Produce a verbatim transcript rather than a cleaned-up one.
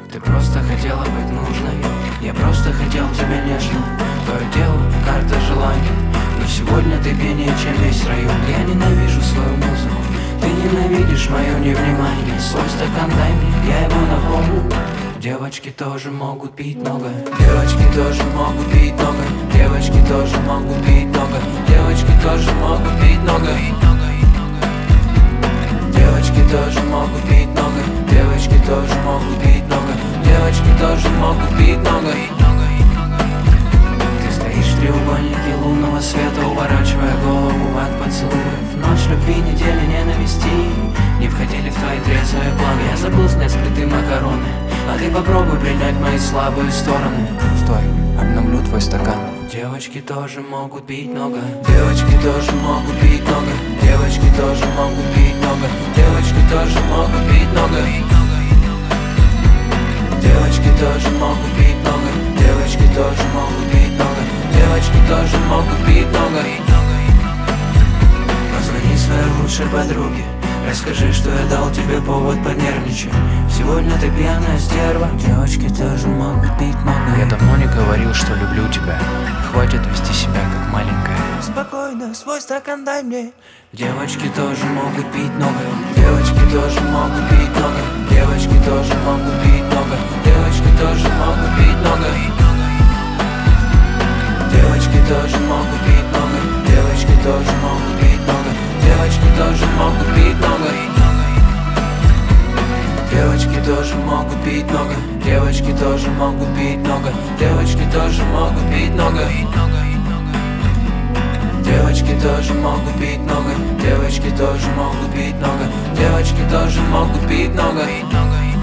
Ты просто хотела быть нужной, я просто хотел тебя нежно. Твое тело, карта желаний, но сегодня ты пенее, чем весь район. Я ненавижу свою музыку, ты ненавидишь мое невнимание. Свой стакан дай мне, я его наполню. Девочки тоже могут пить много, девочки тоже могут пить много, девочки тоже могут пить много, девочки тоже могут пить много, девочки тоже могут пить много, девочки тоже могут пить много, девочки тоже могут пить много. Ты стоишь в треугольнике лунного света, уворачивая голову от поцелуев. Ночь любви, неделя ненависти не входили в твои трезвые планы. Я забыл снять с плиты макароны, а ты попробуй принять мои слабые стороны. Стой, обновлю твой стакан. Девочки тоже могут пить много, девочки тоже могут пить много, девочки тоже могут пить много, девочки тоже могут пить много, девочки тоже могут пить много, девочки тоже могут пить много, девочки тоже могут пить много. Позвони своей лучшей подруге, расскажи, что я дал тебе повод понервничать. Сегодня ты пьяная стерва, девочки тоже могут пить много. Я давно не говорил, что люблю тебя. Хватит вести себя как маленькая. Спокойно, свой стакан дай мне. Девочки тоже могут пить много, девочки тоже могут пить много, девочки тоже могут пить много, девочки тоже могут пить много, девочки тоже могут пить много, девочки тоже могут пить много, девочки тоже могут пить много, девочки тоже могут пить много, девочки тоже могут пить много, девочки тоже могут пить много, девочки тоже могут пить много, девочки тоже могут пить много, девочки тоже могут пить много.